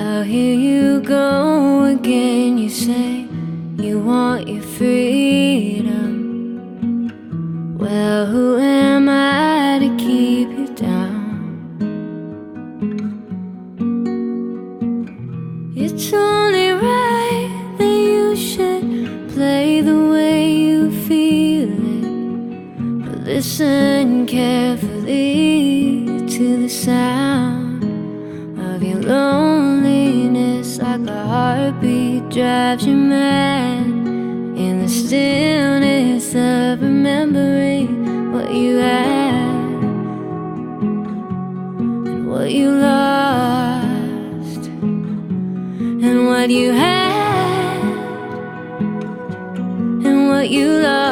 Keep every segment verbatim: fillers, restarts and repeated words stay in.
Now here you go again. You say you want your freedom. Well, who am I to keep you down? It's only right that you should play the way you feel it, but listen carefully to the sound of your loneliness. Like a heartbeat drives you mad in the stillness of remembering what you had and what you lost and what you had and what you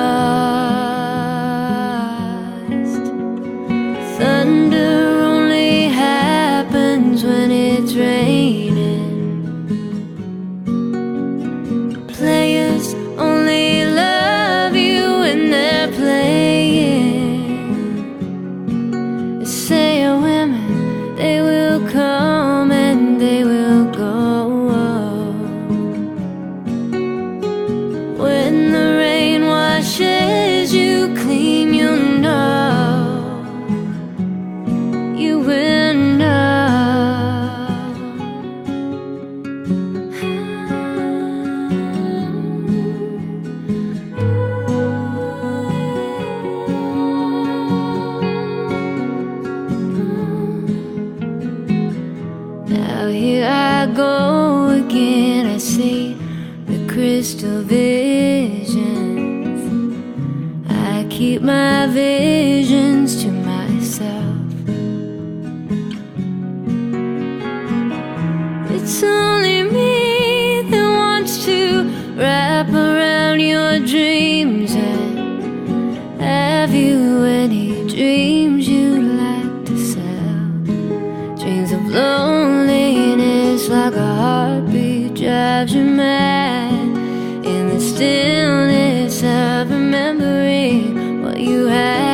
lost. Thunder only happens when it's raining. Players only love you when they're playing. They say of women, they will come and they will go. When the rain washes you clean, you'll know. You will know. Now here I go again. I see the crystal visions. I keep my visions to myself. It's only me that wants to wrap around your dreams. And have you any dreams you'd like to sell? Dreams of loneliness, like a heartbeat drives you mad in the stillness of remembering what you had.